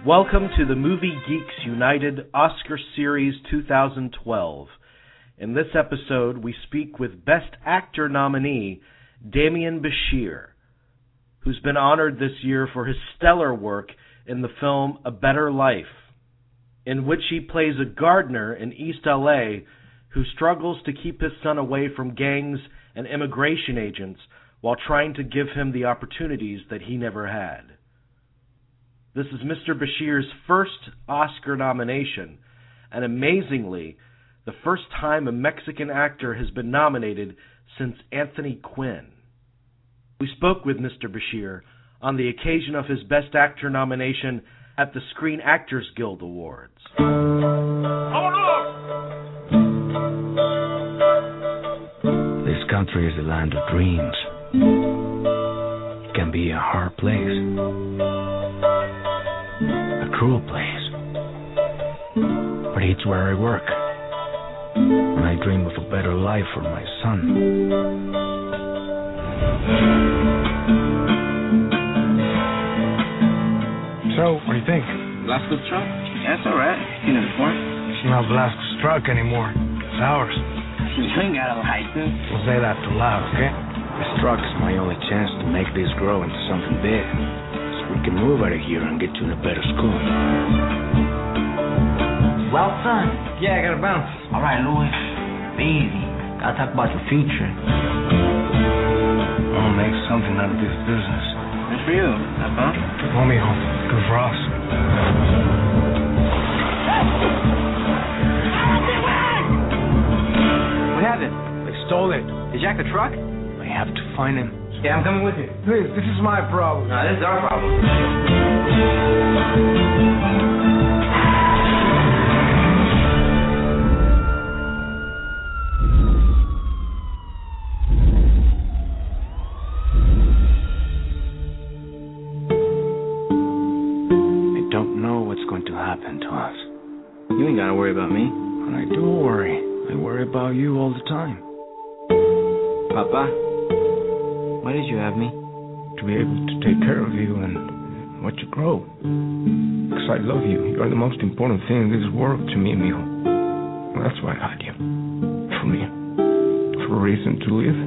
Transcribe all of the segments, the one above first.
Welcome to the Movie Geeks United Oscar Series 2012. In this episode, we speak with Best Actor nominee Demian Bichir, who's been honored this year for his stellar work in the film A Better Life, in which he plays a gardener in East LA who struggles to keep his son away from gangs and immigration agents while trying to give him the opportunities that he never had. This is Mr. Bichir's first Oscar nomination, and amazingly, the first time a Mexican actor has been nominated since Anthony Quinn. We spoke with Mr. Bichir on the occasion of his Best Actor nomination at the Screen Actors Guild Awards. This country is the land of dreams. It can be a hard place, a cruel place, but it's where I work. And I dream of a better life for my son. So, what do you think? Blasco's truck? That's alright. Seen it before. It's not Blasco's truck anymore. It's ours. You ain't got a license. Don't say that too loud, okay? This truck is my only chance to make this grow into something big. So we can move out of here and get you in a better school. Well, son. Yeah, I gotta bounce. Alright, Louis. Easy. Gotta talk about your future. I'll make something out of this business. Good for you. Have fun. Well, mijo. Good for us. What happened? They stole it. They jacked the truck? I have to find him. Yeah, I'm coming with you. Please, this is my problem. No, this is our problem. I don't know what's going to happen to us. You ain't gotta worry about me. And I do worry. I worry about you all the time. Papa, why did you have me? To be able to take care of you and watch you grow. Because I love you. You are the most important thing in this world to me, mijo. Well, that's why I had you. For me. For a reason to live.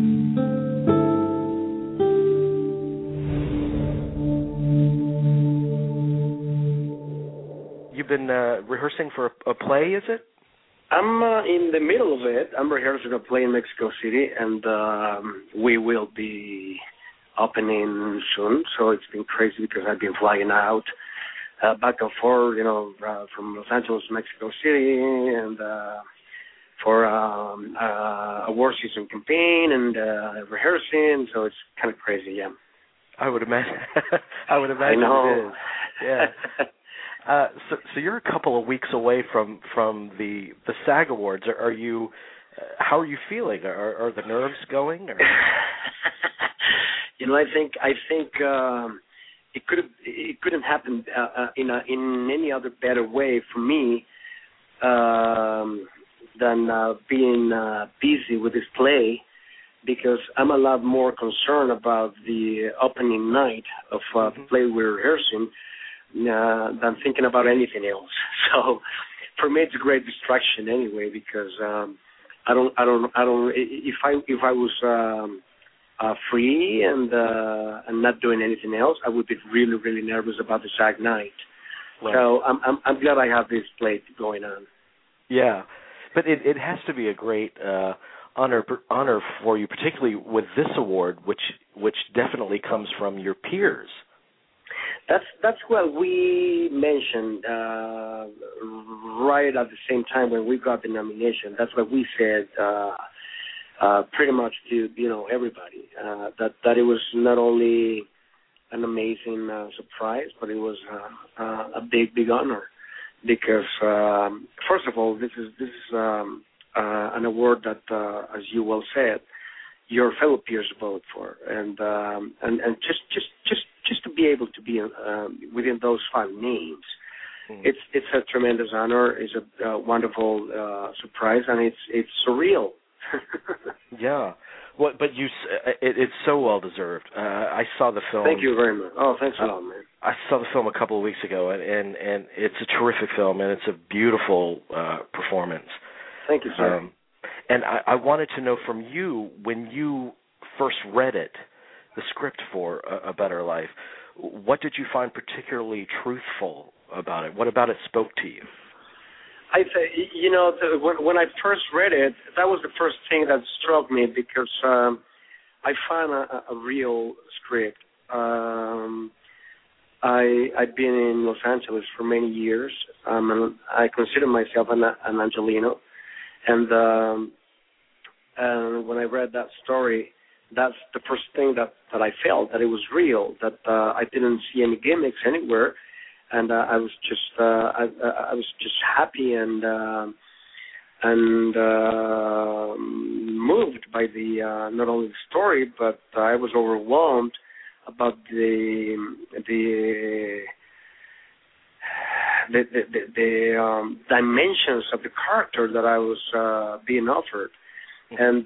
You've been rehearsing for a play, is it? I'm in the middle of it. I'm rehearsing a play in Mexico City, and we will be opening soon. So it's been crazy because I've been flying out back and forth, from Los Angeles to Mexico City, and for award season campaign and rehearsing. So it's kind of crazy, yeah. I would imagine. I would imagine I know. it is. Yeah. So you're a couple of weeks away from the SAG Awards. Are you? How are you feeling? Are the nerves going? Or? I think it couldn't happen in any other better way for me than being busy with this play, because I'm a lot more concerned about the opening night of the play we're rehearsing than thinking about anything else. So for me, it's a great distraction anyway, because I don't. If I was free and not doing anything else, I would be really, really nervous about the SAG night. Right. So I'm glad I have this play going on. Yeah, but it has to be a great honor for you, particularly with this award, which definitely comes from your peers. That's what we mentioned right at the same time when we got the nomination. That's what we said pretty much to everybody, that it was not only an amazing surprise, but it was a big honor, because first of all, this is an award that, as you well said, your fellow peers vote for, and just to be able to be within those 5 names, it's a tremendous honor. It's a wonderful surprise, and it's surreal. Yeah. Well, but it's so well deserved. I saw the film. Thank you very much. Oh, thanks a lot, man. I saw the film a couple of weeks ago, and it's a terrific film, and it's a beautiful performance. Thank you, sir. And I wanted to know from you, when you first read it, the script for A Better Life, what did you find particularly truthful about it? What about it spoke to you? I say, when I first read it, that was the first thing that struck me, because I found a real script. I've been in Los Angeles for many years. And I consider myself an Angelino, and when I read that story, that's the first thing that I felt, that it was real, that I didn't see any gimmicks anywhere. And I was just happy and moved by the not only the story, but I was overwhelmed about the dimensions of the character that I was being offered, and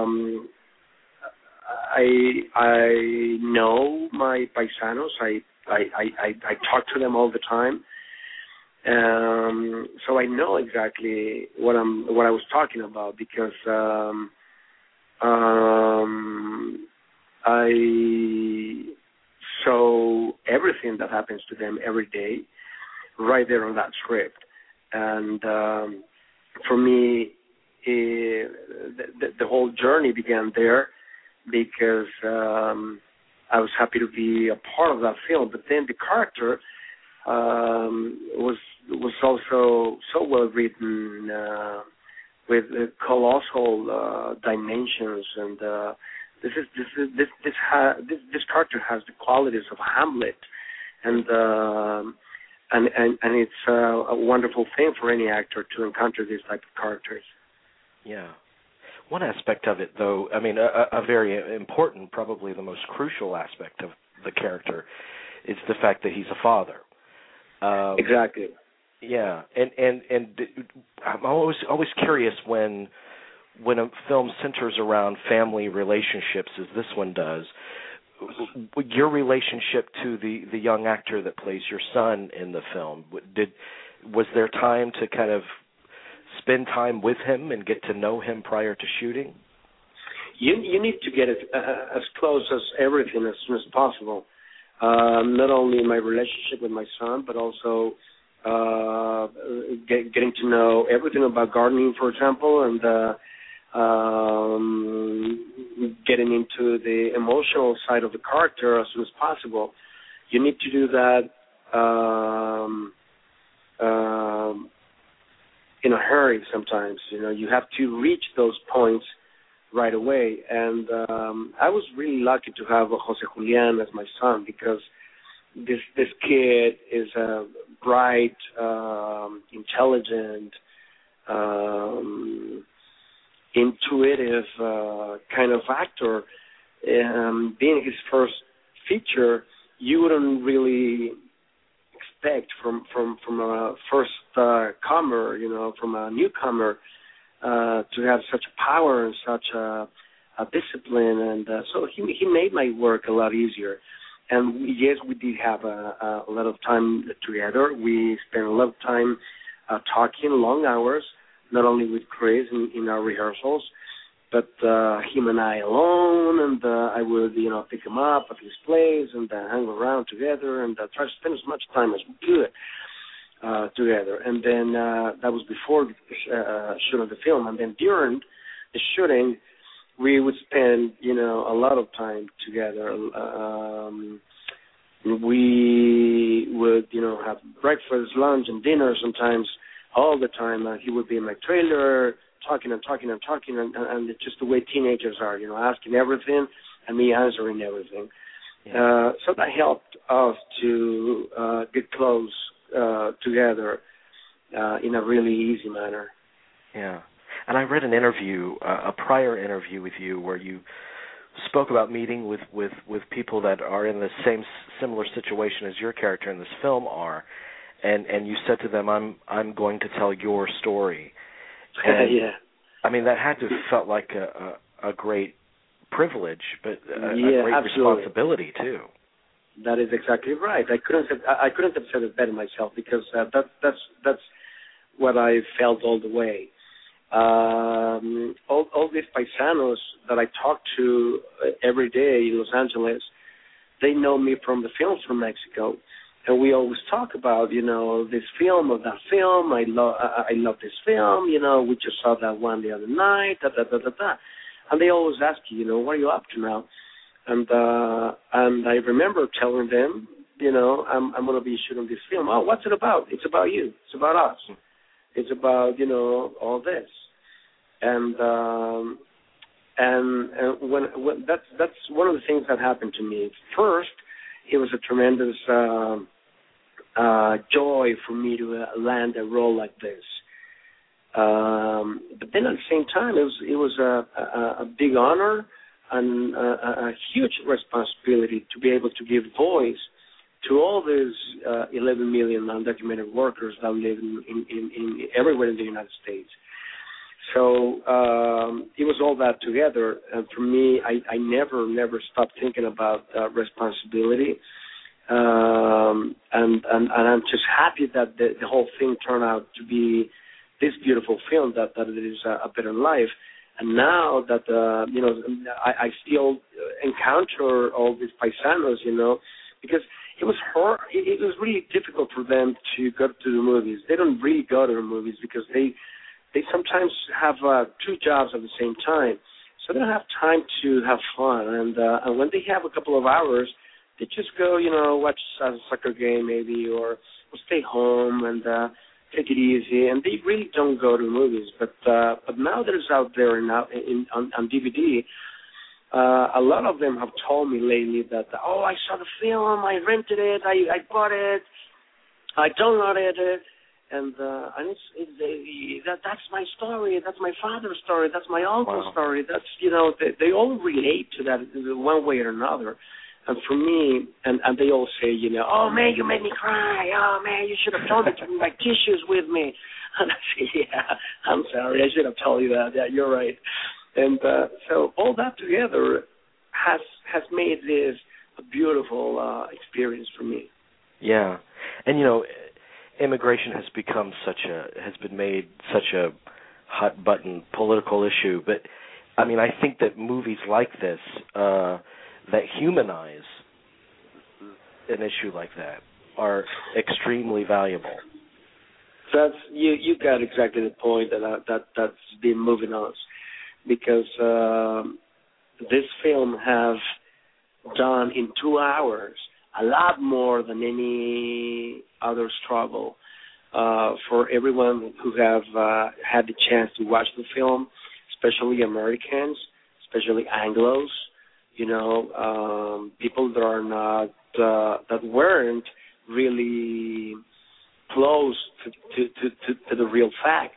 I know my paisanos. I talk to them all the time, so I know exactly what I was talking about, because I saw everything that happens to them every day right there on that script, and for me, the whole journey began there, because I was happy to be a part of that film, but then the character was also so well written, with colossal dimensions, and this character has the qualities of Hamlet, and it's a wonderful thing for any actor to encounter these type of characters. Yeah. One aspect of it, though, I mean, a very important, probably the most crucial aspect of the character, is the fact that he's a father. Exactly. Yeah, and I'm always curious when a film centers around family relationships, as this one does. Your relationship to the young actor that plays your son in the film, was there time to kind of spend time with him and get to know him prior to shooting? You need to get it as close as everything as soon as possible. Not only my relationship with my son, but also getting to know everything about gardening, for example, and getting into the emotional side of the character as soon as possible. You need to do that in a hurry sometimes. You have to reach those points right away. And I was really lucky to have Jose Julian as my son, because this kid is a bright, intelligent, intuitive kind of actor. Being his first feature, you wouldn't really expect from a first comer, from a newcomer, to have such power and such a discipline, and so he made my work a lot easier. And yes, we did have a lot of time together. We spent a lot of time talking, long hours, not only with Chris in our rehearsals, but him and I alone, and I would, pick him up at his place and hang around together and try to spend as much time as we could together. And then that was before the shoot of the film. And then during the shooting, we would spend, a lot of time together. We would, have breakfast, lunch, and dinner sometimes all the time. He would be in my trailer, talking, and it's just the way teenagers are, asking everything and me answering everything. Yeah. So that helped us to get close together in a really easy manner. Yeah. And I read an interview, a prior interview with you, where you spoke about meeting with people that are in the similar situation as your character in this film are, and you said to them, I'm going to tell your story. And, yeah. I mean, that had to have felt like a great privilege, but a great absolutely. responsibility too. That is exactly right. I couldn't have said it better myself, because that's what I felt all the way. All these paisanos that I talk to every day in Los Angeles, they know me from the films from Mexico, and we always talk about, this film or that film. I love this film. We just saw that one the other night. And they always ask you, what are you up to now? And I remember telling them, I'm going to be shooting this film. Oh, what's it about? It's about you. It's about us. It's about all this. And when that's one of the things that happened to me. First, it was a tremendous joy for me to land a role like this. But then at the same time, it was a big honor and a huge responsibility to be able to give voice to all these 11 million undocumented workers that live in everywhere in the United States. So it was all that together, and for me, I never stopped thinking about responsibility, and I'm just happy that the whole thing turned out to be this beautiful film that it is A Better Life. And now that I still encounter all these paisanos, because it was hard. It was really difficult for them to go to the movies. They don't really go to the movies because they sometimes have two jobs at the same time, so they don't have time to have fun. And when they have a couple of hours, they just go, watch a soccer game maybe, or stay home and take it easy. And they really don't go to movies. But now that it's out there on DVD, a lot of them have told me lately that, I saw the film, I rented it, I bought it, I downloaded it. And that's my story. That's my father's story. That's my uncle's story. That's they all relate to that one way or another. And for me, and they all say, oh man, you made me cry. Oh man, you should have told me to bring my tissues with me. And I say, yeah, I'm sorry. I should have told you that. Yeah, you're right. And so all that together has made this a beautiful experience for me. Yeah, and immigration has been made such a hot button political issue, but I mean, I think that movies like this that humanize an issue like that are extremely valuable. That's you got exactly the point that's been moving us, because this film have done in 2 hours a lot more than any other struggle for everyone who have had the chance to watch the film, especially Americans, especially Anglos, people that are not that weren't really close to the real facts.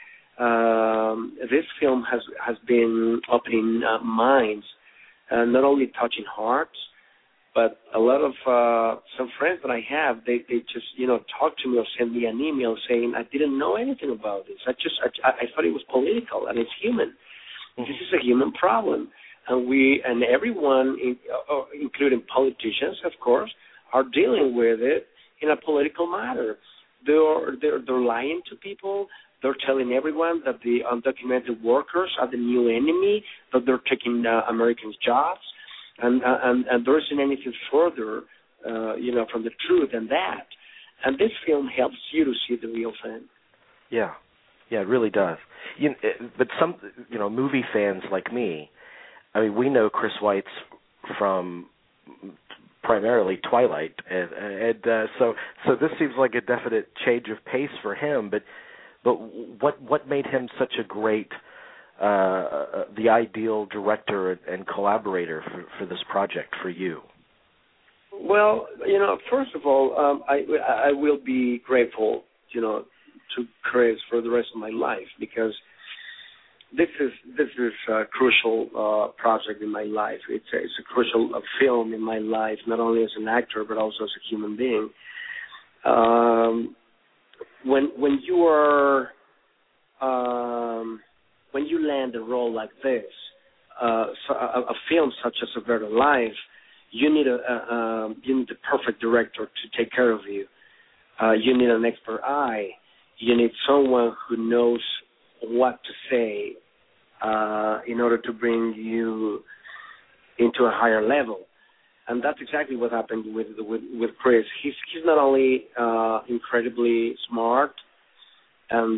This film has been opening minds, not only touching hearts, but a lot of some friends that I have, they just talk to me or send me an email saying, I didn't know anything about this. I thought it was political, and it's human. Mm-hmm. This is a human problem, and everyone, including politicians, of course, are dealing with it in a political matter. They're lying to people. They're telling everyone that the undocumented workers are the new enemy, that they're taking Americans' jobs. And there isn't anything further, from the truth than that. And this film helps you to see the real thing. Yeah, it really does. But some, movie fans like me, I mean, we know Chris Weitz from primarily Twilight, and so this seems like a definite change of pace for him. But what made him such a great the ideal director and collaborator for this project for you? Well, first of all, I will be grateful, to Chris for the rest of my life, because this is a crucial project in my life. It's a crucial film in my life, not only as an actor but also as a human being. When you are when you land a role like this, a film such as A Better Life, you need the perfect director to take care of you. You need an expert eye. You need someone who knows what to say in order to bring you into a higher level. And that's exactly what happened with Chris. He's not only incredibly smart and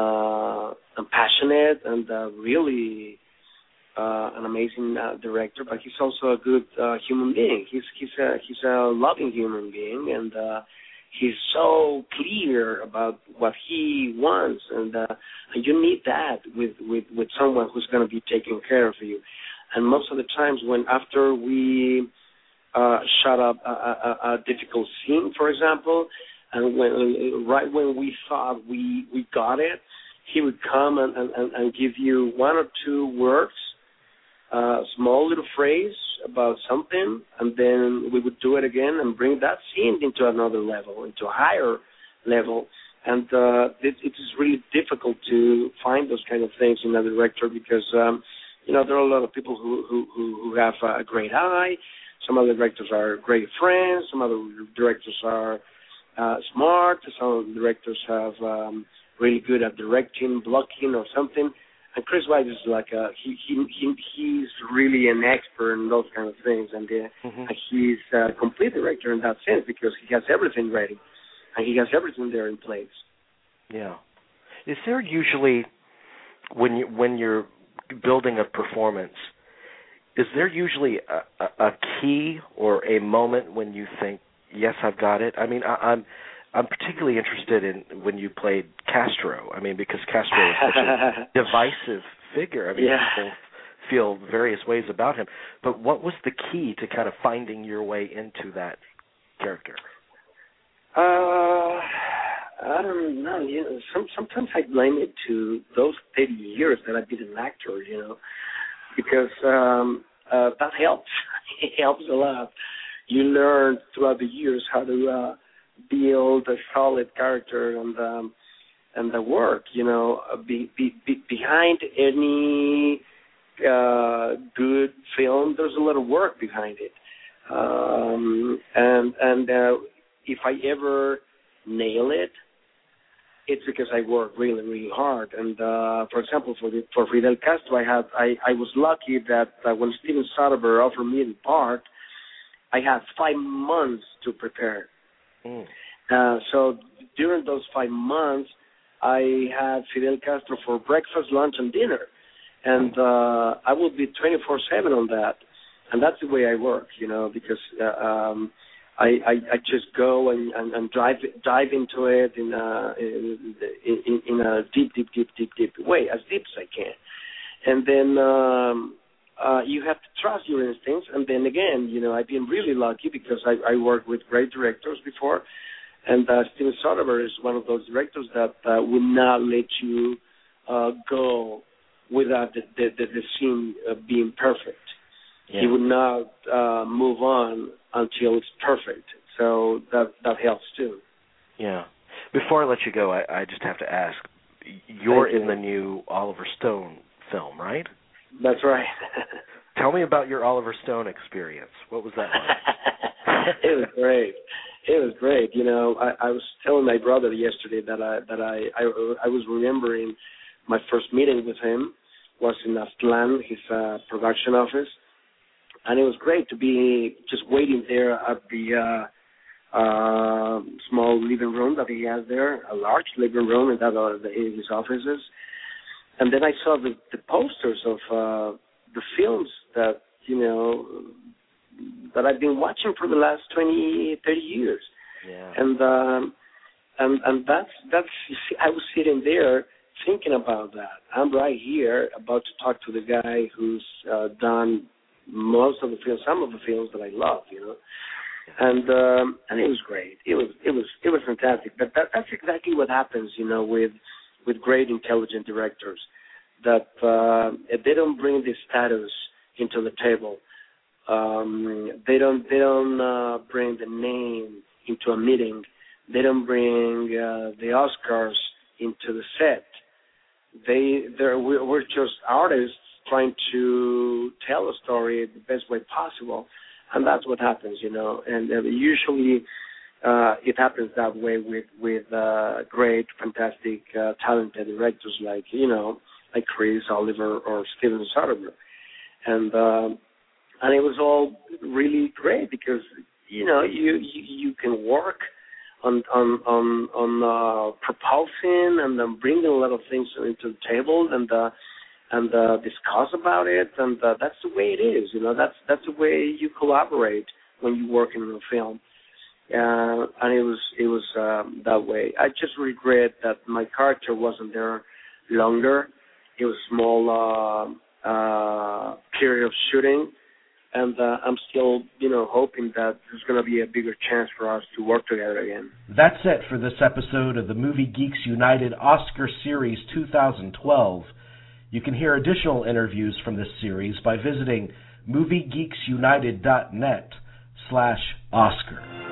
passionate and really an amazing director, but he's also a good human being. He's a loving human being, and he's so clear about what he wants, and you need that with someone who's going to be taking care of you. And most of the times, when after we shut up a difficult scene, for example, and right when we thought we got it, he would come and give you one or two words, a small little phrase about something, and then we would do it again and bring that scene into another level, into a higher level. And it is really difficult to find those kind of things in a director because, there are a lot of people who have a great eye. Some other directors are great friends. Some other directors are smart. Some other directors have really good at directing, blocking, or something. And Chris Weitz is like he's really an expert in those kind of things, and he's a complete director in that sense because he has everything ready, and he has everything there in place. Yeah. Is there usually, when you're building a performance, is there usually a key or a moment when you think, yes, I've got it? I mean, I'm particularly interested in when you played Castro. I mean, because Castro is such a divisive figure. I mean, people feel various ways about him. But what was the key to kind of finding your way into that character? I don't know. Sometimes I blame it to those 30 years that I've been an actor, because that helps. It helps a lot. You learn throughout the years how to build a solid character and the work. Behind any good film, there's a lot of work behind it. And if I ever nail it, it's because I work really, really hard. And for example, for Fidel Castro, I was lucky that when Steven Soderbergh offered me the part, I had 5 months to prepare. So during those 5 months, I had Fidel Castro for breakfast, lunch, and dinner, and I will be 24/7 on that, and that's the way I work, because I just go and dive into it in a deep way, as deep as I can, and then you have to trust your instincts. And then again, I've been really lucky because I worked with great directors before, and Steven Soderbergh is one of those directors that will not let you go without the scene being perfect. Yeah. He would not move on until it's perfect. So that helps too. Yeah. Before I let you go, I just have to ask, you're in the new Oliver Stone film, right? That's right. Tell me about your Oliver Stone experience. What was that like? It was great. It was great. I was telling my brother yesterday that I was remembering my first meeting with him was in Aztlán, his production office, and it was great to be just waiting there at the small living room that he has there, a large living room in his offices. And then I saw the posters of the films that, that I've been watching for the last 20, 30 years. Yeah. And that's you see, I was sitting there thinking about that. I'm right here about to talk to the guy who's done most of the films, some of the films that I love, And it was great. It was fantastic. But that's exactly what happens, with great intelligent directors, that they don't bring the status into the table. They don't bring the name into a meeting. They don't bring the Oscars into the set. We're just artists trying to tell a story the best way possible, and that's what happens, And usually it happens that way with great, fantastic, talented directors like Chris, Oliver, or Steven Soderbergh, and it was all really great because you can work on propulsing and then bringing a lot of things into the table and discuss about it, and that's the way it is. That's the way you collaborate when you work in a film, and it was that way. I just regret that my character wasn't there longer. It was a small period of shooting. And I'm still, hoping that there's going to be a bigger chance for us to work together again. That's it for this episode of the Movie Geeks United Oscar Series 2012. You can hear additional interviews from this series by visiting moviegeeksunited.net/Oscar.